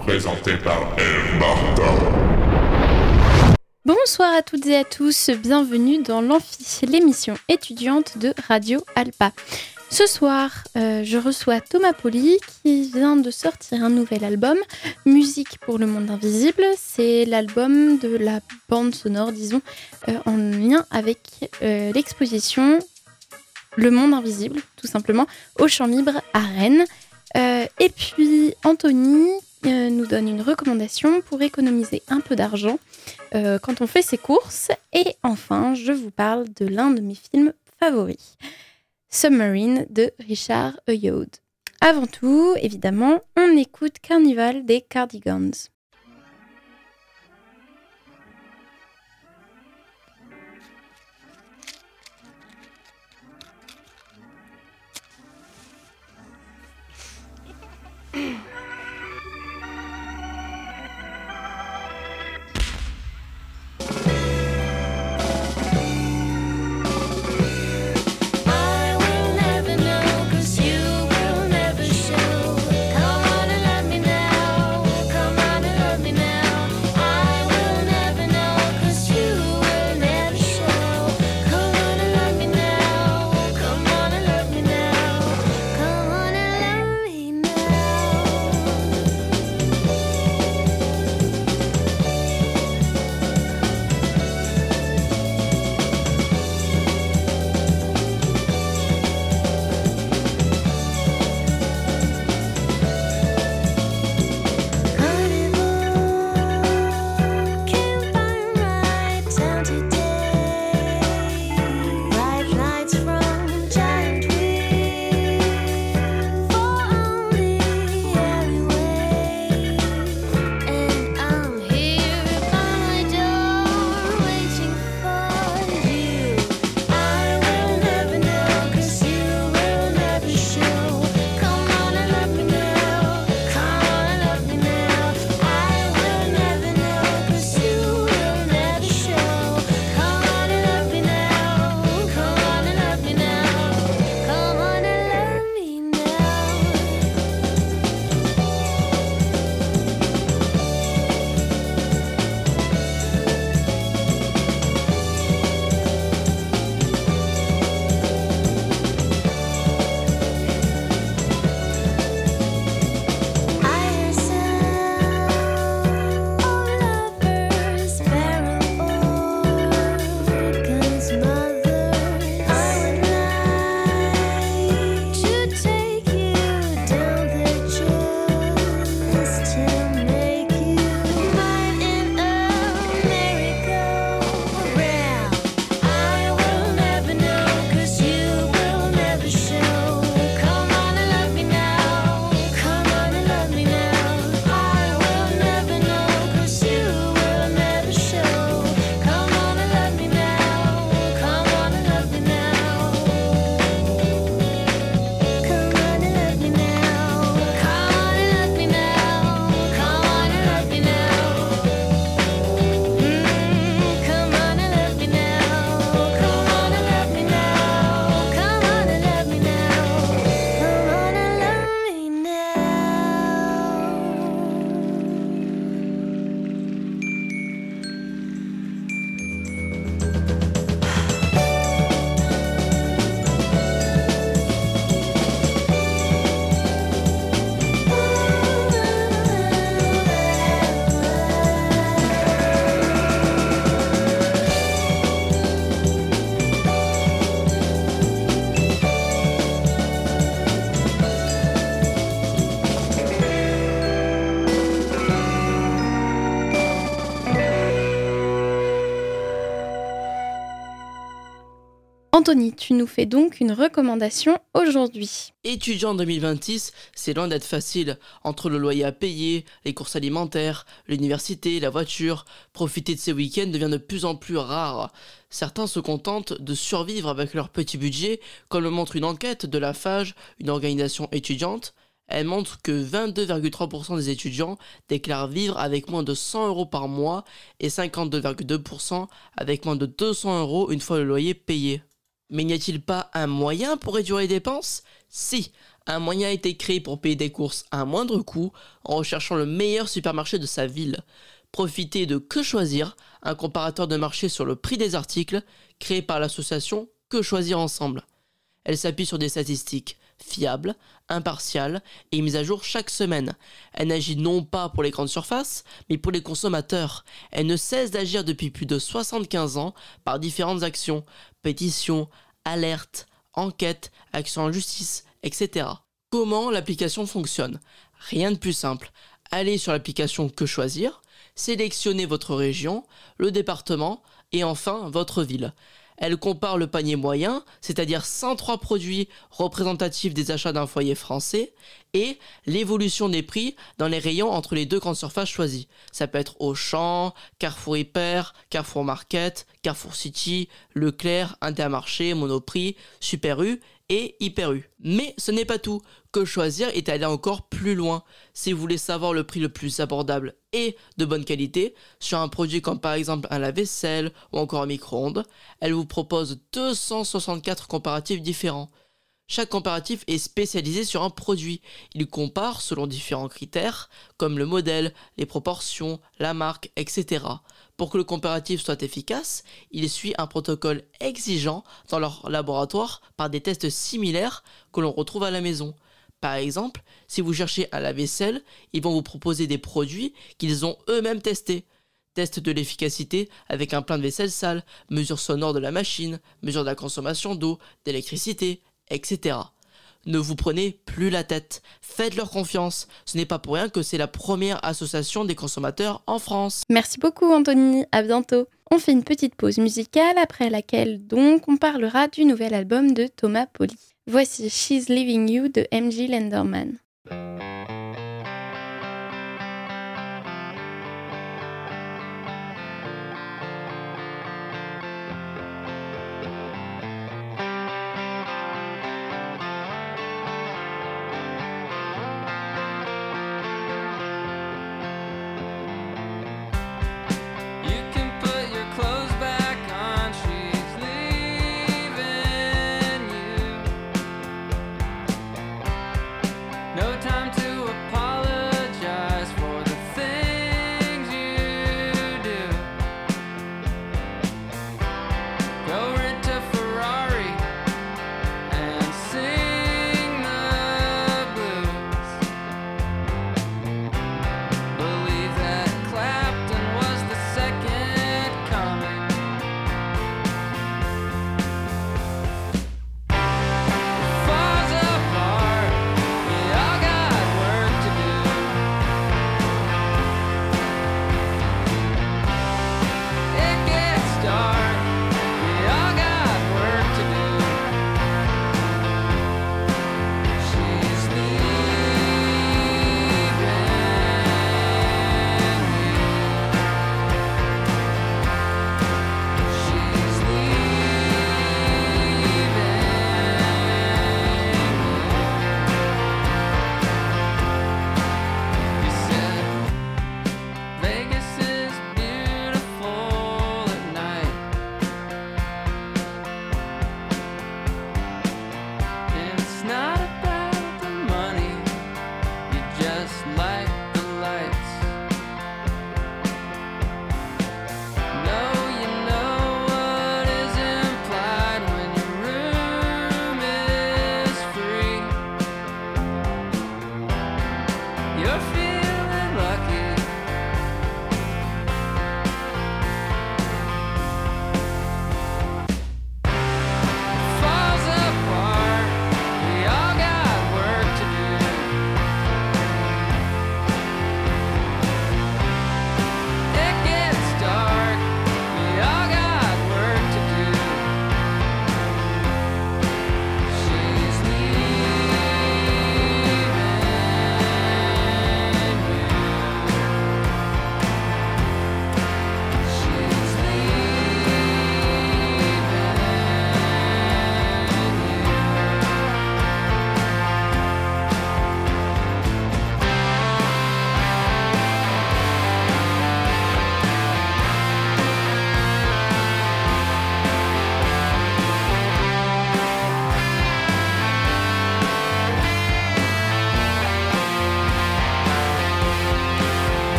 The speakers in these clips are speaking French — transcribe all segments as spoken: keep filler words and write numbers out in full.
présenté par El Martin. Bonsoir à toutes et à tous, bienvenue dans l'Amphi, l'émission étudiante de Radio Alpa. Ce soir, euh, je reçois Thomas Poli qui vient de sortir un nouvel album, Musique pour le monde invisible. C'est l'album de la bande sonore, disons, euh, en lien avec euh, l'exposition Le Monde Invisible, tout simplement, au Champ Libre à Rennes. Euh, et puis Anthony euh, nous donne une recommandation pour économiser un peu d'argent euh, quand on fait ses courses. Et enfin, je vous parle de l'un de mes films favoris, Submarine de Richard Ayoade. Avant tout, évidemment, on écoute Carnival des Cardigans. Anthony, tu nous fais donc une recommandation aujourd'hui. Étudiant en deux mille vingt-six, c'est loin d'être facile. Entre le loyer à payer, les courses alimentaires, l'université, la voiture, profiter de ces week-ends devient de plus en plus rare. Certains se contentent de survivre avec leur petit budget, comme le montre une enquête de la F A G, une organisation étudiante. Elle montre que vingt-deux virgule trois pour cent des étudiants déclarent vivre avec moins de cent euros par mois et cinquante-deux virgule deux pour cent avec moins de deux cents euros une fois le loyer payé. Mais n'y a-t-il pas un moyen pour réduire les dépenses ? Si, un moyen a été créé pour payer des courses à un moindre coût en recherchant le meilleur supermarché de sa ville. Profitez de Que Choisir, un comparateur de marché sur le prix des articles créé par l'association Que Choisir Ensemble. Elle s'appuie sur des statistiques fiables, impartiales et mises à jour chaque semaine. Elle n'agit non pas pour les grandes surfaces, mais pour les consommateurs. Elle ne cesse d'agir depuis plus de soixante-quinze ans par différentes actions, pétitions, alertes, enquêtes, actions en justice, et cetera. Comment l'application fonctionne ? Rien de plus simple. Allez sur l'application Que Choisir, sélectionnez votre région, le département et enfin votre ville. Elle compare le panier moyen, c'est-à-dire cent trois produits représentatifs des achats d'un foyer français, et l'évolution des prix dans les rayons entre les deux grandes surfaces choisies. Ça peut être Auchan, Carrefour Hyper, Carrefour Market, Carrefour City, Leclerc, Intermarché, Monoprix, Super U et Hyper U. Mais ce n'est pas tout. Que Choisir est allé encore plus loin. Si vous voulez savoir le prix le plus abordable et de bonne qualité sur un produit comme par exemple un lave-vaisselle ou encore un micro-ondes, elle vous propose deux cent soixante-quatre comparatifs différents. Chaque comparatif est spécialisé sur un produit. Il compare selon différents critères comme le modèle, les proportions, la marque, et cetera. Pour que le comparatif soit efficace, il suit un protocole exigeant dans leur laboratoire par des tests similaires que l'on retrouve à la maison. Par exemple, si vous cherchez un lave-vaisselle, ils vont vous proposer des produits qu'ils ont eux-mêmes testés. Test de l'efficacité avec un plein de vaisselle sale, mesure sonore de la machine, mesure de la consommation d'eau, d'électricité, et cetera. Ne vous prenez plus la tête, faites-leur confiance. Ce n'est pas pour rien que c'est la première association des consommateurs en France. Merci beaucoup Anthony, à bientôt. On fait une petite pause musicale après laquelle donc on parlera du nouvel album de Thomas Poli. Voici She's Leaving You de M J Lenderman.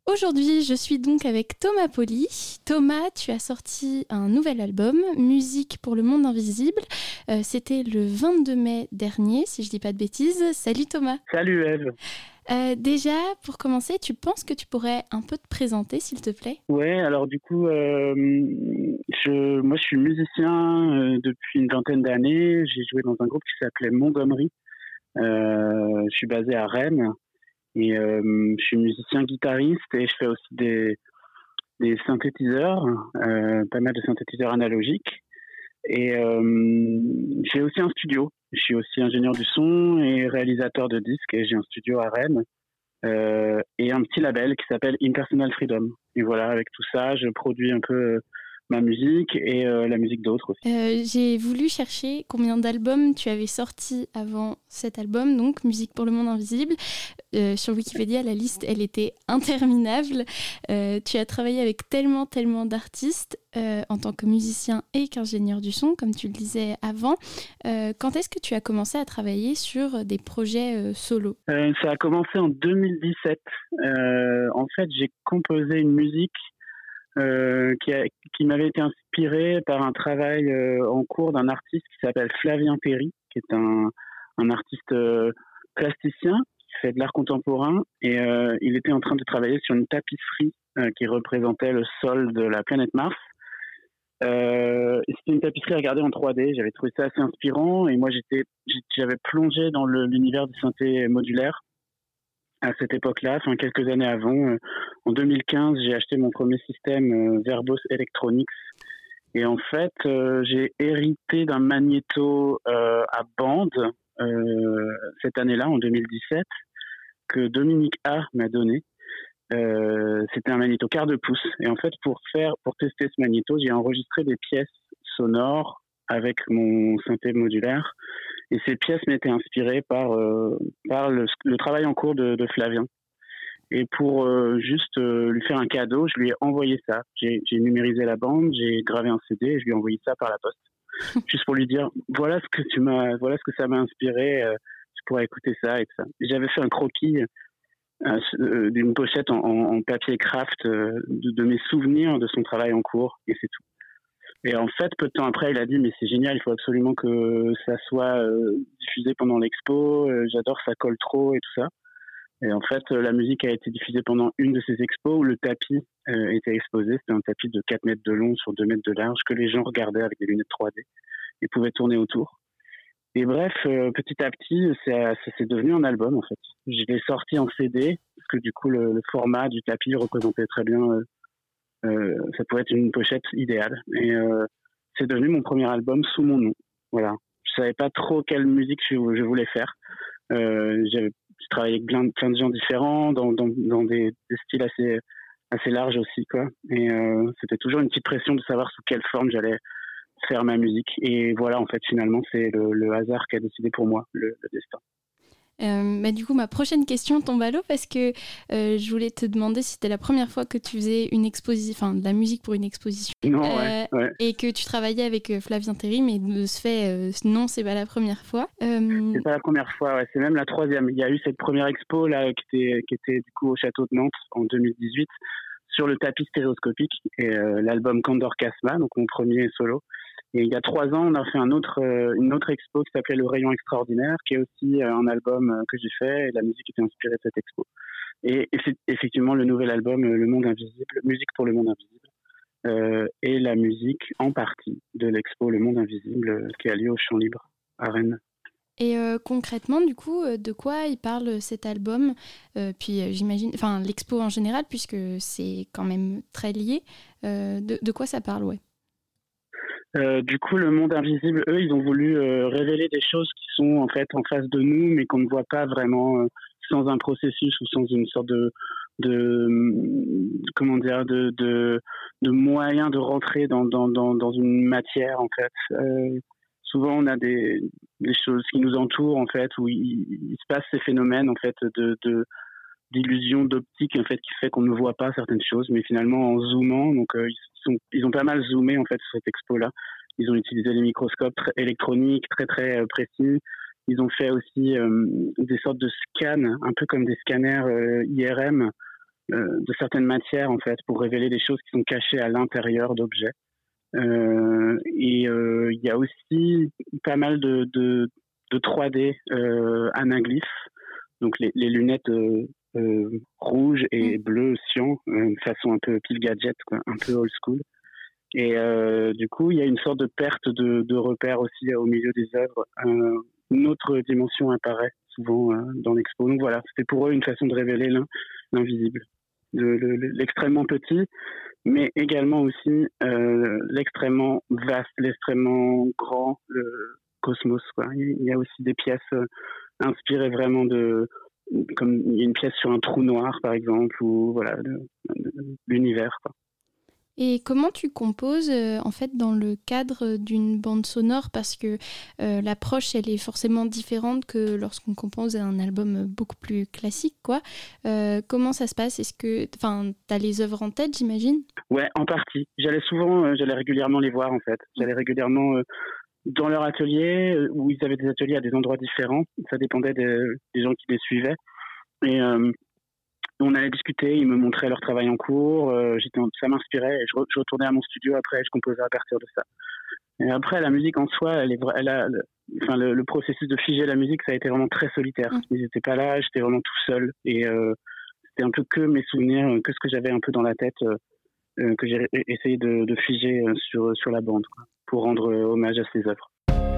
Aujourd'hui, je suis donc avec Thomas Poli. Thomas, tu as sorti un nouvel album, Musique pour le monde invisible. Euh, c'était le vingt-deux mai dernier, si je dis pas de bêtises. Salut Thomas. Salut Eve. Euh, déjà, pour commencer, tu penses que tu pourrais un peu te présenter, s'il te plaît ? Ouais, alors du coup, euh, je, moi je suis musicien euh, depuis une vingtaine d'années. J'ai joué dans un groupe qui s'appelait Montgomery. Euh, je suis basé à Rennes et euh, je suis musicien guitariste et je fais aussi des, des synthétiseurs, euh, pas mal de synthétiseurs analogiques. Et euh, j'ai aussi un studio. Je suis aussi ingénieur du son et réalisateur de disques et j'ai un studio à Rennes euh, et un petit label qui s'appelle Impersonal Freedom. Et voilà, avec tout ça, je produis un peu euh, ma musique et euh, la musique d'autres aussi. Euh, j'ai voulu chercher combien d'albums tu avais sortis avant cet album, donc Musique pour le monde invisible. Euh, sur Wikipédia, la liste, elle était interminable. Euh, tu as travaillé avec tellement, tellement d'artistes euh, en tant que musicien et qu'ingénieur du son, comme tu le disais avant. Euh, quand est-ce que tu as commencé à travailler sur des projets euh, solo ? euh, Ça a commencé en deux mille dix-sept. Euh, en fait, j'ai composé une musique Euh, qui, a, qui m'avait été inspiré par un travail euh, en cours d'un artiste qui s'appelle Flavien Terry, qui est un, un artiste euh, plasticien qui fait de l'art contemporain et euh, il était en train de travailler sur une tapisserie euh, qui représentait le sol de la planète Mars. Euh, c'était une tapisserie à regarder en trois D, j'avais trouvé ça assez inspirant et moi j'étais, j'avais plongé dans le, l'univers du synthé modulaire à cette époque-là, enfin quelques années avant. Euh, en deux mille quinze, j'ai acheté mon premier système euh, Verbos Electronics. Et en fait, euh, j'ai hérité d'un magnéto euh, à bande euh, cette année-là, en deux mille dix-sept, que Dominique A m'a donné. Euh, c'était un magnéto quart de pouce. Et en fait, pour faire, pour tester ce magnéto, j'ai enregistré des pièces sonores avec mon synthé modulaire. Et ces pièces m'étaient inspirées par euh, par le, le travail en cours de, de Flavien. Et pour euh, juste euh, lui faire un cadeau, je lui ai envoyé ça. J'ai, j'ai numérisé la bande, j'ai gravé un C D et je lui ai envoyé ça par la poste. Juste pour lui dire, voilà ce que tu m'as, voilà ce que ça m'a inspiré. Euh, tu pourrais écouter ça et tout ça. Et j'avais fait un croquis euh, d'une pochette en, en, en papier craft euh, de, de mes souvenirs de son travail en cours et c'est tout. Et en fait, peu de temps après, il a dit « mais c'est génial, il faut absolument que ça soit euh, diffusé pendant l'expo, euh, j'adore, ça colle trop et tout ça ». Et en fait, euh, la musique a été diffusée pendant une de ces expos où le tapis euh, était exposé. C'était un tapis de quatre mètres de long sur deux mètres de large que les gens regardaient avec des lunettes trois D et pouvaient tourner autour. Et bref, euh, petit à petit, ça, ça s'est devenu un album en fait. Je l'ai sorti en C D parce que du coup, le, le format du tapis représentait très bien... Euh, Euh, ça pouvait être une pochette idéale. Et euh, c'est devenu mon premier album sous mon nom. Voilà. Je savais pas trop quelle musique je, je voulais faire. Euh, j'ai, j'ai travaillé avec plein, plein de gens différents, dans, dans, dans des, des styles assez, assez larges aussi, quoi. Et euh, c'était toujours une petite pression de savoir sous quelle forme j'allais faire ma musique. Et voilà, en fait, finalement, c'est le, le hasard qui a décidé pour moi, le, le destin. Euh, bah du coup, ma prochaine question tombe à l'eau parce que euh, je voulais te demander si c'était la première fois que tu faisais une exposition, enfin de la musique pour une exposition, non, euh, ouais, ouais. et que tu travaillais avec euh, Flavien Terry, mais de ce fait, euh, non, c'est pas la première fois. Euh... C'est pas la première fois, ouais, c'est même la troisième. Il y a eu cette première expo là qui était, qui était du coup au château de Nantes en deux mille dix-huit sur le tapis stéréoscopique et euh, l'album Candor Casma, donc mon premier solo. Et il y a trois ans, on a fait un autre, euh, une autre expo qui s'appelait Le Rayon Extraordinaire, qui est aussi euh, un album euh, que j'ai fait, et la musique était inspirée de cette expo. Et, et c'est effectivement le nouvel album, euh, Le Monde Invisible, Musique pour le Monde Invisible, euh, et la musique en partie de l'expo Le Monde Invisible, euh, qui a lieu au Champ Libre, à Rennes. Et euh, concrètement, du coup, euh, de quoi il parle cet album ? euh, Puis euh, j'imagine, enfin l'expo en général, puisque c'est quand même très lié. Euh, de, de quoi ça parle, ouais. Euh, du coup, le monde invisible, eux, ils ont voulu euh, révéler des choses qui sont en fait en face de nous, mais qu'on ne voit pas vraiment euh, sans un processus ou sans une sorte de, de comment dire, de, de, de moyen de rentrer dans, dans, dans, dans une matière en fait. Euh, souvent, on a des, des choses qui nous entourent en fait, où il, il se passe ces phénomènes en fait de, de d'illusion d'optique en fait qui fait qu'on ne voit pas certaines choses, mais finalement en zoomant, donc euh, ils sont ils ont pas mal zoomé en fait sur cette expo là. Ils ont utilisé des microscopes très électroniques très très euh, précis. Ils ont fait aussi euh, des sortes de scans, un peu comme des scanners euh, I R M euh, de certaines matières en fait pour révéler des choses qui sont cachées à l'intérieur d'objets. Euh, et il euh, y a aussi pas mal de, de, de trois D euh, anaglyphes, donc les, les lunettes euh, euh, rouges et bleues cyan, euh, une façon un peu pile gadget, quoi, un peu old school. Et euh, du coup, il y a une sorte de perte de, de repères aussi au milieu des œuvres. Euh, une autre dimension apparaît souvent euh, dans l'expo. Donc voilà, c'était pour eux une façon de révéler l'in, l'invisible, le, le, l'extrêmement petit, mais également aussi euh, l'extrêmement vaste, l'extrêmement grand, le cosmos, quoi. Il y a aussi des pièces euh, inspirées vraiment de, comme il y a une pièce sur un trou noir par exemple, ou voilà, de, de, de l'univers, quoi. Et comment tu composes euh, en fait dans le cadre d'une bande sonore, parce que euh, l'approche elle est forcément différente que lorsqu'on compose un album beaucoup plus classique, quoi. Euh, comment ça se passe? Est-ce que, enfin, t'as les œuvres en tête, j'imagine? Ouais, en partie. J'allais souvent, euh, j'allais régulièrement les voir en fait. J'allais régulièrement euh, dans leur atelier, euh, où ils avaient des ateliers à des endroits différents. Ça dépendait des, des gens qui les suivaient. Et euh, on allait discuter, ils me montraient leur travail en cours, euh, j'étais, ça m'inspirait, et je, re, je retournais à mon studio après, je composais à partir de ça. Et après, la musique en soi, elle est, elle a, le, enfin, le, le processus de figer la musique, ça a été vraiment très solitaire. Mmh. Ils n'étaient pas là, j'étais vraiment tout seul, et euh, c'était un peu que mes souvenirs, que ce que j'avais un peu dans la tête, euh, que j'ai essayé de, de figer sur, sur la bande, quoi, pour rendre hommage à ces œuvres.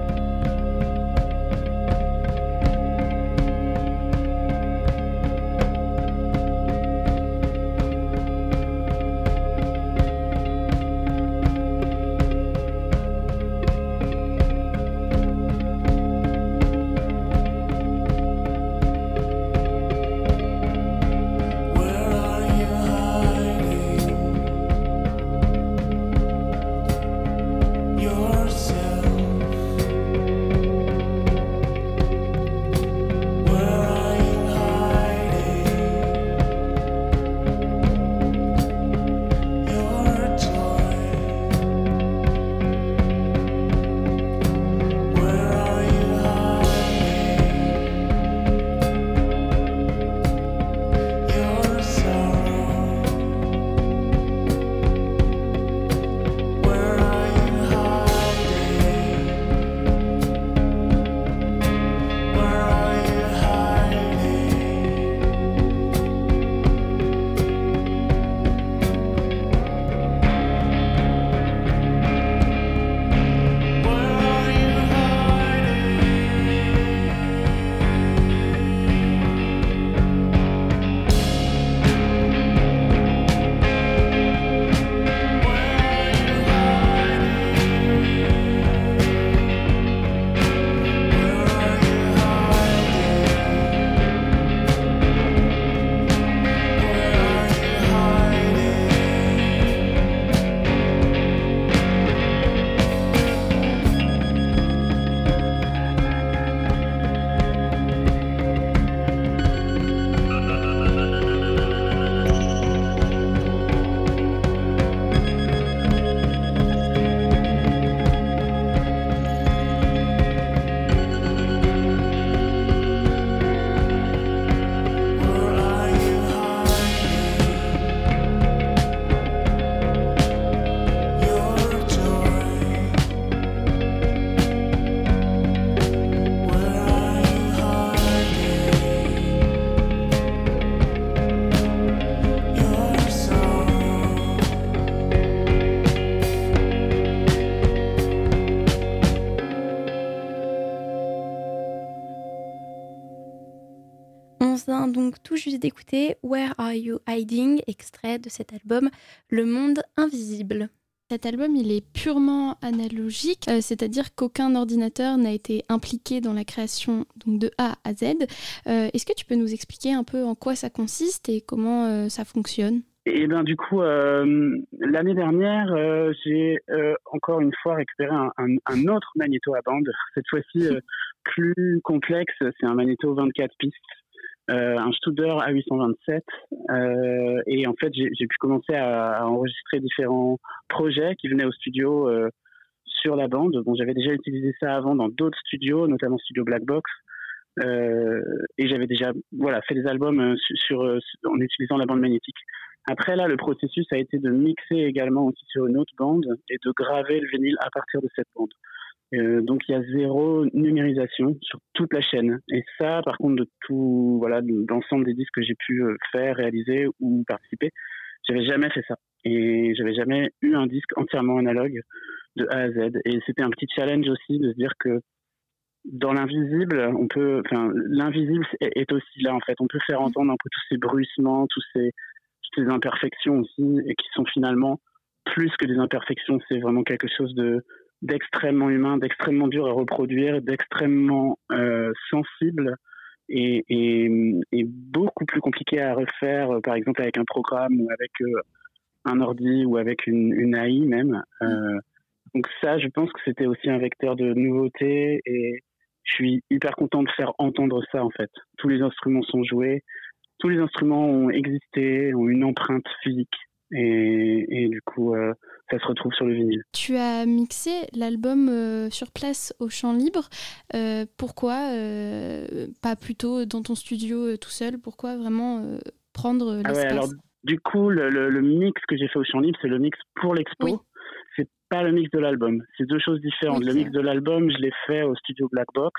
Donc tout juste d'écouter Where Are You Hiding, extrait de cet album Le Monde Invisible. Cet album, il est purement analogique, euh, c'est-à-dire qu'aucun ordinateur n'a été impliqué dans la création donc, de A à Z. Euh, est-ce que tu peux nous expliquer un peu en quoi ça consiste et comment euh, ça fonctionne ? Et bien du coup, euh, l'année dernière, euh, j'ai euh, encore une fois récupéré un, un, un autre magnéto à bande, cette fois-ci euh, plus complexe, c'est un magnéto vingt-quatre pistes. Euh, un Studer A huit cent vingt-sept euh, et en fait j'ai, j'ai pu commencer à, à enregistrer différents projets qui venaient au studio euh, sur la bande. Bon, j'avais déjà utilisé ça avant dans d'autres studios, notamment Studio Black Box, Euh, et j'avais déjà voilà, fait des albums euh, sur, sur, euh, en utilisant la bande magnétique. Après, là, le processus a été de mixer également aussi sur une autre bande et de graver le vinyle à partir de cette bande. Euh, donc, il y a zéro numérisation sur toute la chaîne. Et ça, par contre, de tout, voilà, de l'ensemble des disques que j'ai pu faire, réaliser ou participer, j'avais jamais fait ça. Et j'avais jamais eu un disque entièrement analogue de A à Z. Et c'était un petit challenge aussi de se dire que dans l'invisible, on peut, enfin, l'invisible est aussi là, en fait. On peut faire entendre un peu tous ces bruissements, tous ces, toutes ces imperfections aussi, et qui sont finalement plus que des imperfections. C'est vraiment quelque chose de, d'extrêmement humain, d'extrêmement dur à reproduire, d'extrêmement euh, sensible et, et, et beaucoup plus compliqué à refaire, euh, par exemple avec un programme ou avec euh, un ordi ou avec une, une A I même. Euh, donc ça, je pense que c'était aussi un vecteur de nouveauté et je suis hyper content de faire entendre ça en fait. Tous les instruments sont joués, tous les instruments ont existé, ont une empreinte physique et, et du coup euh, ça se retrouve sur le vinyle. Tu as mixé l'album euh, sur place au Chant Libre. Euh, pourquoi euh, pas plutôt dans ton studio euh, tout seul? Pourquoi vraiment euh, prendre l'espace? Ah ouais, alors du coup le, le, le mix que j'ai fait au Chant Libre, c'est le mix pour l'expo. Oui. C'est pas le mix de l'album. C'est deux choses différentes. Okay. Le mix de l'album, je l'ai fait au studio Black Box,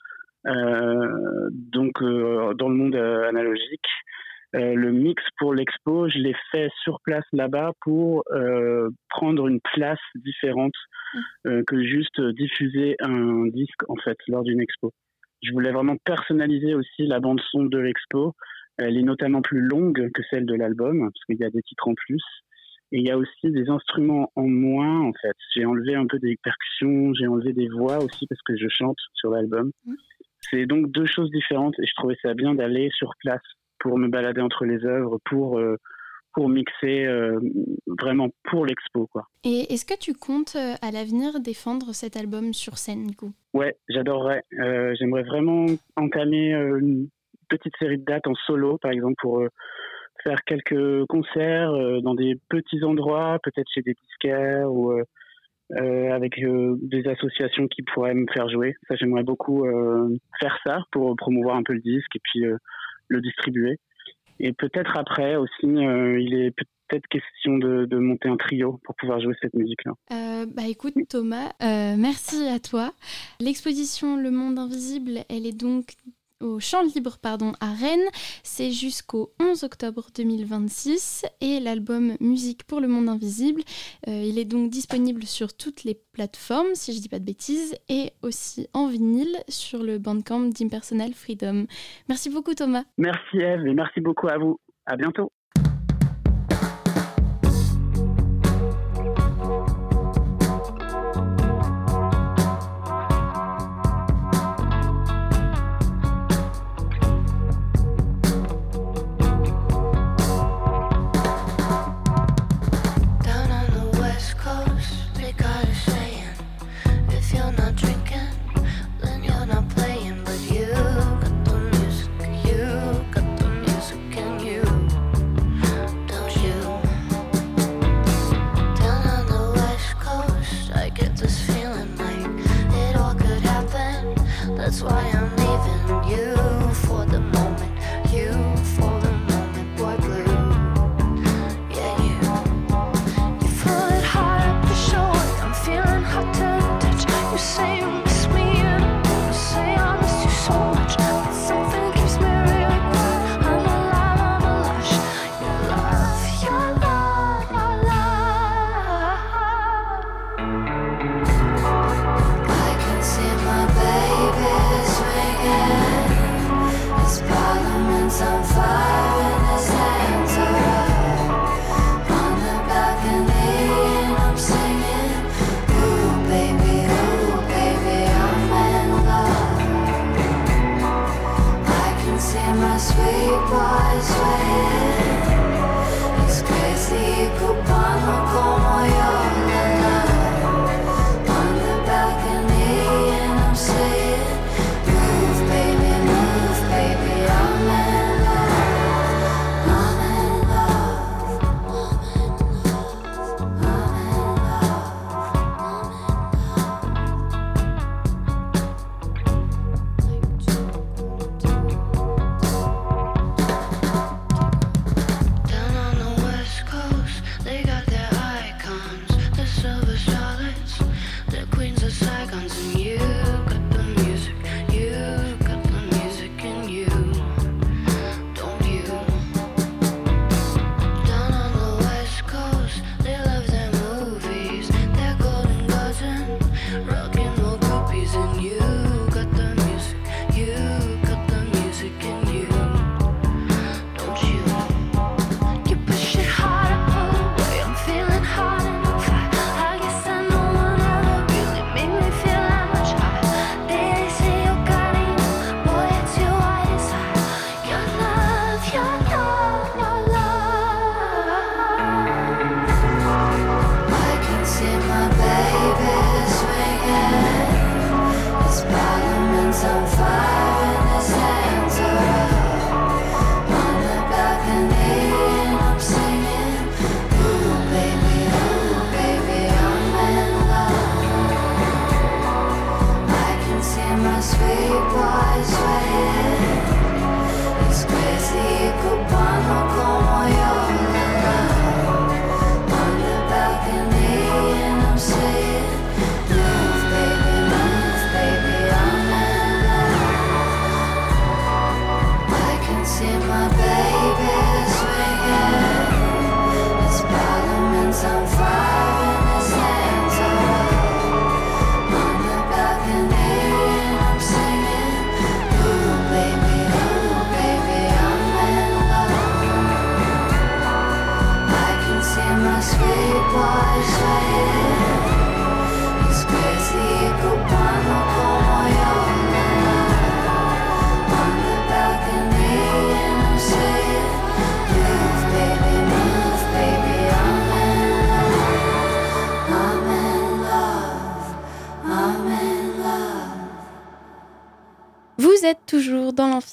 euh, donc euh, dans le monde euh, analogique. Euh, le mix pour l'expo, je l'ai fait sur place là-bas pour euh, prendre une place différente euh, que juste diffuser un disque en fait lors d'une expo. Je voulais vraiment personnaliser aussi la bande son de l'expo. Elle est notamment plus longue que celle de l'album parce qu'il y a des titres en plus. Et il y a aussi des instruments en moins, en fait. J'ai enlevé un peu des percussions, j'ai enlevé des voix aussi parce que je chante sur l'album. Mmh. C'est donc deux choses différentes et je trouvais ça bien d'aller sur place pour me balader entre les œuvres, pour, euh, pour mixer euh, vraiment pour l'expo, quoi. Et est-ce que tu comptes euh, à l'avenir défendre cet album sur scène, du coup ? Ouais, j'adorerais. Euh, j'aimerais vraiment entamer euh, une petite série de dates en solo, par exemple, pour... Euh, faire quelques concerts euh, dans des petits endroits, peut-être chez des disquaires ou euh, euh, avec euh, des associations qui pourraient me faire jouer. Ça, j'aimerais beaucoup euh, faire ça pour promouvoir un peu le disque et puis euh, le distribuer. Et peut-être après aussi, euh, il est peut-être question de, de monter un trio pour pouvoir jouer cette musique-là. Euh, bah écoute Thomas, euh, merci à toi. L'exposition Le Monde Invisible, elle est donc au Chant Libre pardon, à Rennes. C'est jusqu'au onze octobre deux mille vingt-six et l'album Musique pour le Monde Invisible, euh, il est donc disponible sur toutes les plateformes, si je dis pas de bêtises, et aussi en vinyle sur le Bandcamp d'Impersonal Freedom. Merci beaucoup Thomas. Merci Eve et merci beaucoup à vous. À bientôt.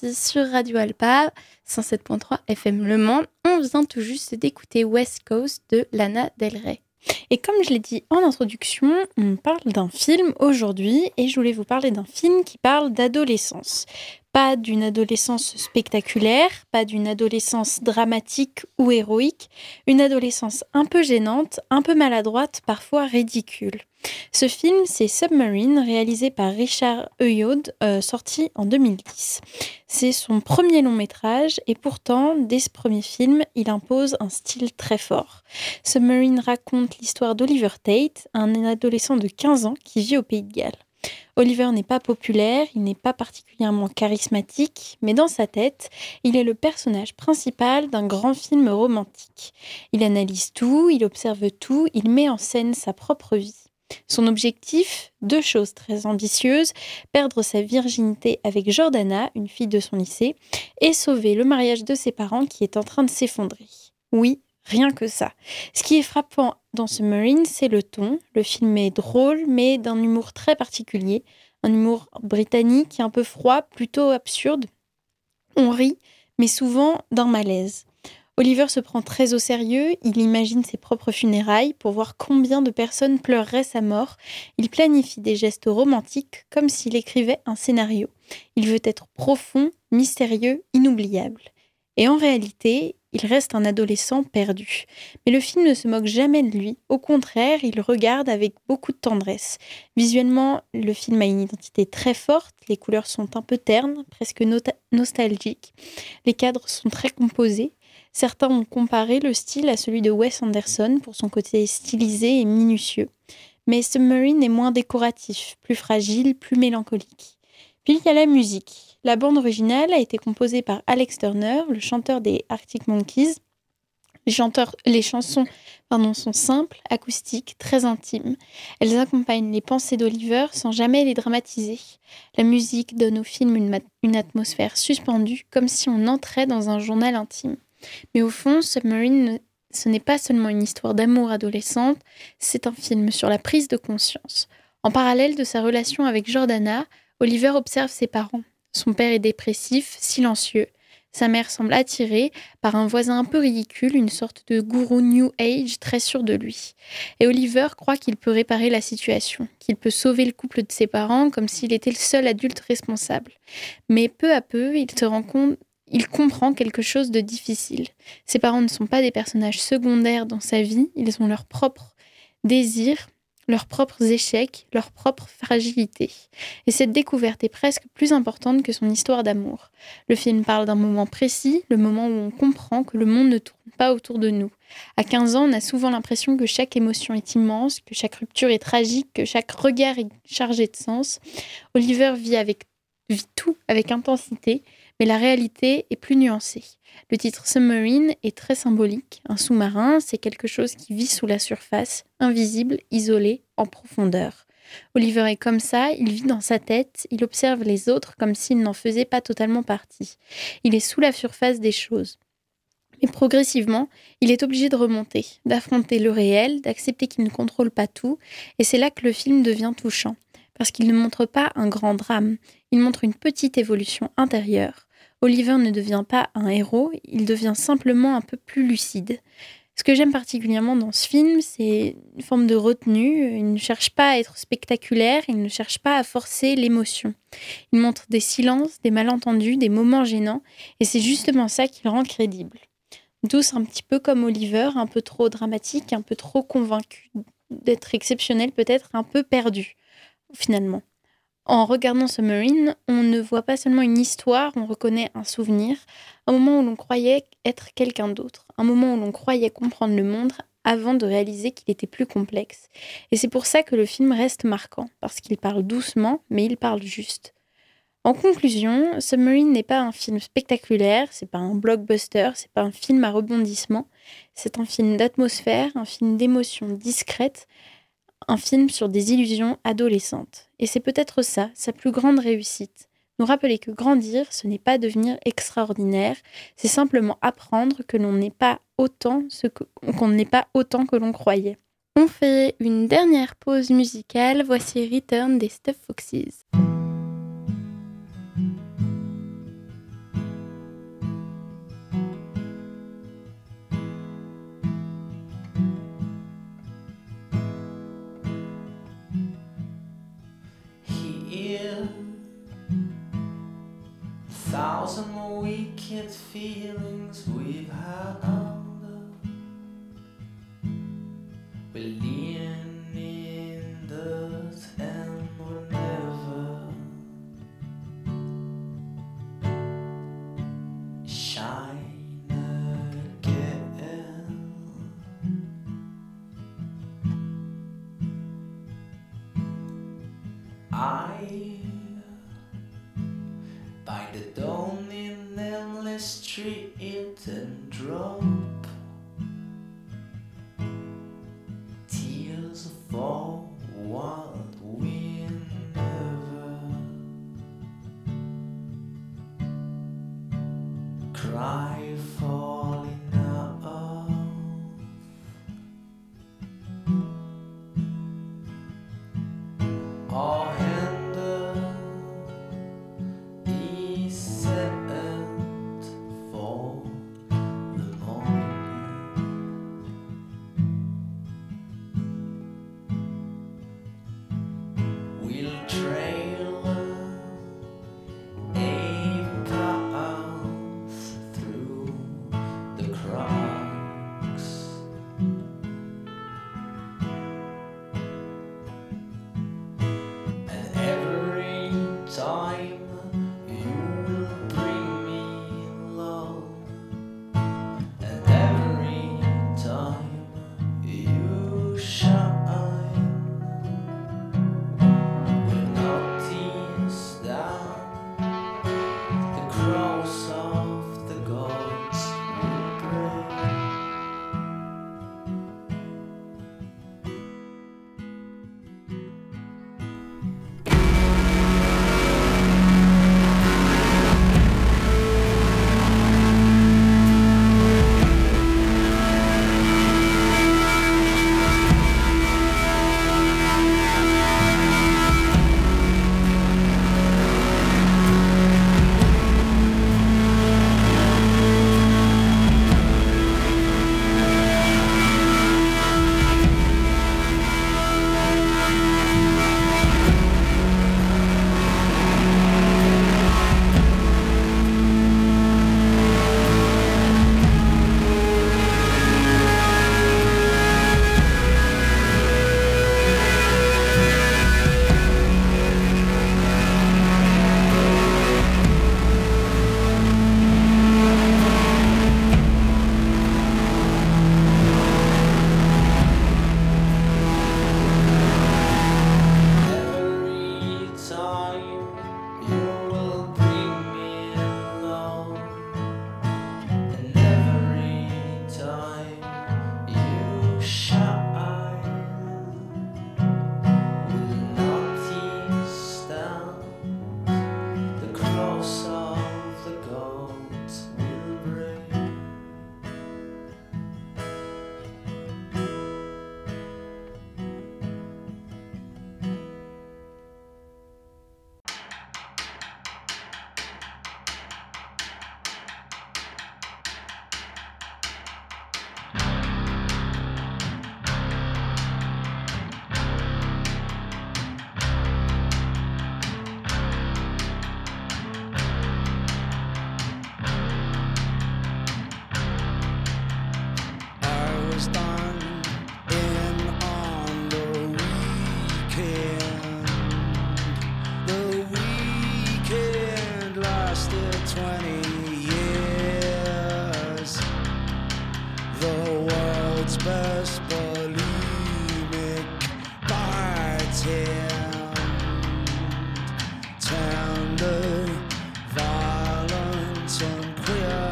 l'Amphi sur Radio Alpa, cent sept virgule trois F M Le Mans. On vient tout juste d'écouter West Coast de Lana Del Rey. Et comme je l'ai dit en introduction, on parle d'un film aujourd'hui et je voulais vous parler d'un film qui parle d'adolescence. Pas d'une adolescence spectaculaire, pas d'une adolescence dramatique ou héroïque, une adolescence un peu gênante, un peu maladroite, parfois ridicule. Ce film, c'est Submarine, réalisé par Richard Ayoade, euh, sorti en deux mille dix. C'est son premier long métrage et pourtant, dès ce premier film, il impose un style très fort. Submarine raconte l'histoire d'Oliver Tate, un adolescent de quinze ans qui vit au Pays de Galles. Oliver n'est pas populaire, il n'est pas particulièrement charismatique, mais dans sa tête, il est le personnage principal d'un grand film romantique. Il analyse tout, il observe tout, il met en scène sa propre vie. Son objectif, deux choses très ambitieuses, perdre sa virginité avec Jordana, une fille de son lycée, et sauver le mariage de ses parents qui est en train de s'effondrer. Oui, rien que ça. Ce qui est frappant dans Submarine, c'est le ton. Le film est drôle, mais d'un humour très particulier. Un humour britannique, un peu froid, plutôt absurde. On rit, mais souvent d'un malaise. Oliver se prend très au sérieux, il imagine ses propres funérailles pour voir combien de personnes pleureraient sa mort. Il planifie des gestes romantiques comme s'il écrivait un scénario. Il veut être profond, mystérieux, inoubliable. Et en réalité, il reste un adolescent perdu. Mais le film ne se moque jamais de lui. Au contraire, il le regarde avec beaucoup de tendresse. Visuellement, le film a une identité très forte. Les couleurs sont un peu ternes, presque nota- nostalgiques. Les cadres sont très composés. Certains ont comparé le style à celui de Wes Anderson pour son côté stylisé et minutieux. Mais Submarine est moins décoratif, plus fragile, plus mélancolique. Puis il y a la musique. La bande originale a été composée par Alex Turner, le chanteur des Arctic Monkeys. Les, chanteurs, les chansons pardon, sont simples, acoustiques, très intimes. Elles accompagnent les pensées d'Oliver sans jamais les dramatiser. La musique donne au film une, mat- une atmosphère suspendue, comme si on entrait dans un journal intime. Mais au fond, Submarine, ce n'est pas seulement une histoire d'amour adolescente, c'est un film sur la prise de conscience. En parallèle de sa relation avec Jordana, Oliver observe ses parents. Son père est dépressif, silencieux. Sa mère semble attirée par un voisin un peu ridicule, une sorte de gourou New Age très sûr de lui. Et Oliver croit qu'il peut réparer la situation, qu'il peut sauver le couple de ses parents comme s'il était le seul adulte responsable. Mais peu à peu, il se rend compte Il comprend quelque chose de difficile. Ses parents ne sont pas des personnages secondaires dans sa vie, ils ont leurs propres désirs, leurs propres échecs, leurs propres fragilités. Et cette découverte est presque plus importante que son histoire d'amour. Le film parle d'un moment précis, le moment où on comprend que le monde ne tourne pas autour de nous. À quinze ans, on a souvent l'impression que chaque émotion est immense, que chaque rupture est tragique, que chaque regard est chargé de sens. Oliver vit, avec, vit tout avec intensité, mais la réalité est plus nuancée. Le titre Submarine est très symbolique. Un sous-marin, c'est quelque chose qui vit sous la surface, invisible, isolé, en profondeur. Oliver est comme ça, il vit dans sa tête, il observe les autres comme s'il n'en faisait pas totalement partie. Il est sous la surface des choses. Mais progressivement, il est obligé de remonter, d'affronter le réel, d'accepter qu'il ne contrôle pas tout, et c'est là que le film devient touchant. Parce qu'il ne montre pas un grand drame, il montre une petite évolution intérieure. Oliver ne devient pas un héros, il devient simplement un peu plus lucide. Ce que j'aime particulièrement dans ce film, c'est une forme de retenue. Il ne cherche pas à être spectaculaire, il ne cherche pas à forcer l'émotion. Il montre des silences, des malentendus, des moments gênants, et c'est justement ça qui le rend crédible. Tous un petit peu comme Oliver, un peu trop dramatique, un peu trop convaincu d'être exceptionnel, peut-être un peu perdu, finalement. En regardant Submarine, on ne voit pas seulement une histoire, on reconnaît un souvenir, un moment où l'on croyait être quelqu'un d'autre, un moment où l'on croyait comprendre le monde avant de réaliser qu'il était plus complexe. Et c'est pour ça que le film reste marquant, parce qu'il parle doucement, mais il parle juste. En conclusion, Submarine n'est pas un film spectaculaire, c'est pas un blockbuster, c'est pas un film à rebondissement, c'est un film d'atmosphère, un film d'émotions discrètes, un film sur des illusions adolescentes. Et c'est peut-être ça, sa plus grande réussite. Nous rappeler que grandir, ce n'est pas devenir extraordinaire, c'est simplement apprendre que l'on n'est pas autant ce que, qu'on n'est pas autant que l'on croyait. On fait une dernière pause musicale, voici Return des Stuff Foxes. wicked feelings we've had. We're leaning in dirt and we'll never shine again. I by the dawn in endless street and drop tears for what we never cry falling out of. Our hand is set for the morning. We'll trail a path through the cracks, and every time you will bring me love, and every time you shine, we'll notice that the cross of the gods will break. Every time you will bring me love, and every time you shine, we'll notice that the cross of the gods will break. I was done in on the weekend. The weekend lasted twenty years. The world's best bulimic bartend. Tender, violent and queer.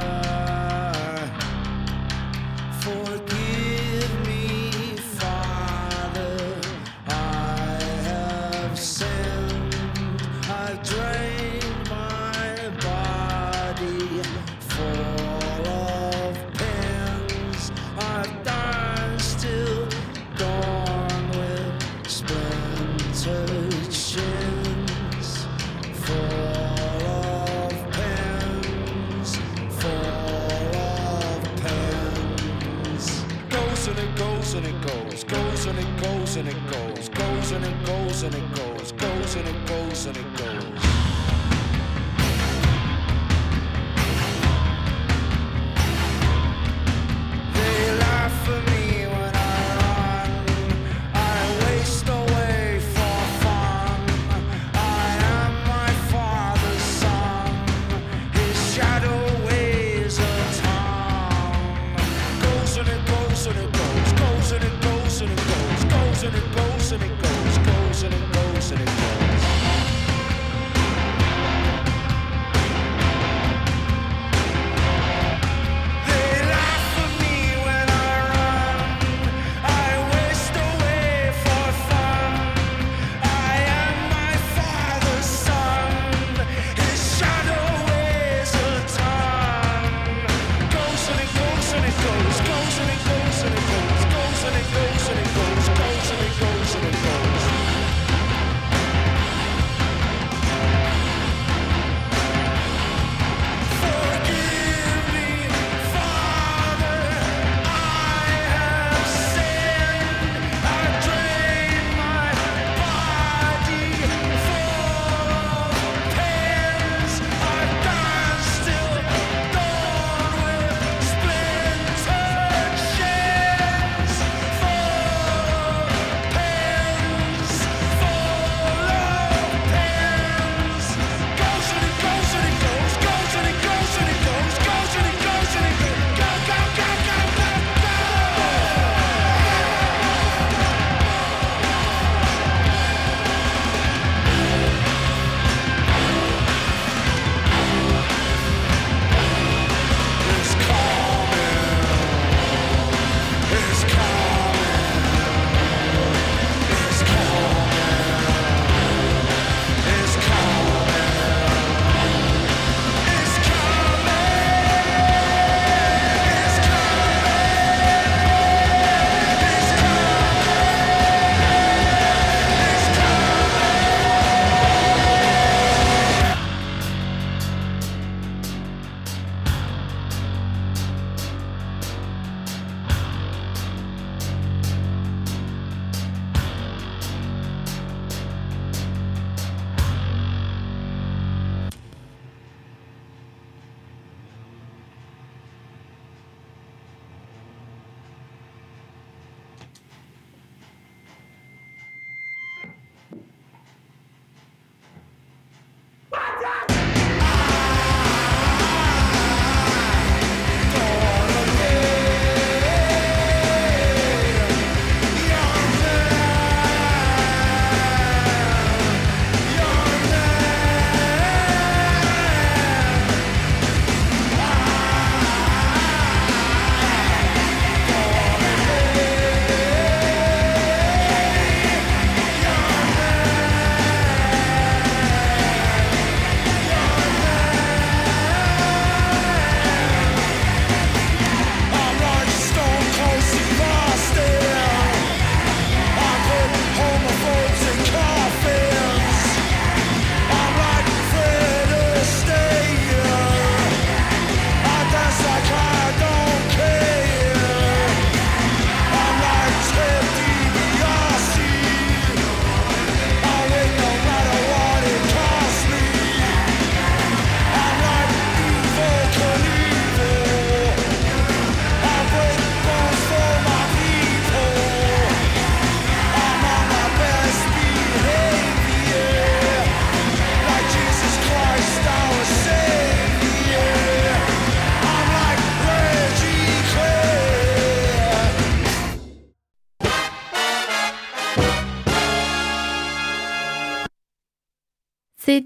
Forgive me, Father, I have sinned. I've drained my body full of pins. I've danced till dawn with splintered shins. Full of pins, full of pins. Goes and it goes and it goes, goes and it goes and it goes, goes and it goes and it goes, goes and it goes and it goes.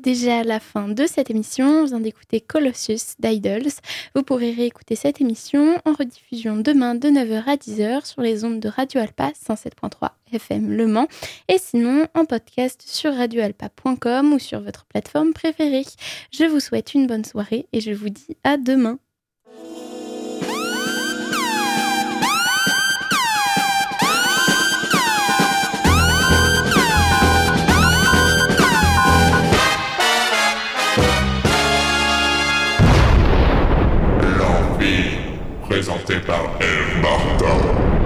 déjà à la fin de cette émission. On vient d'écouter Colossus d'Idols. Vous pourrez réécouter cette émission en rediffusion demain de neuf heures à dix heures sur les ondes de Radio Alpa cent sept virgule trois F M Le Mans et sinon en podcast sur radio alpa point com ou sur votre plateforme préférée. Je vous souhaite une bonne soirée et je vous dis à demain. Présenté par F. Martin.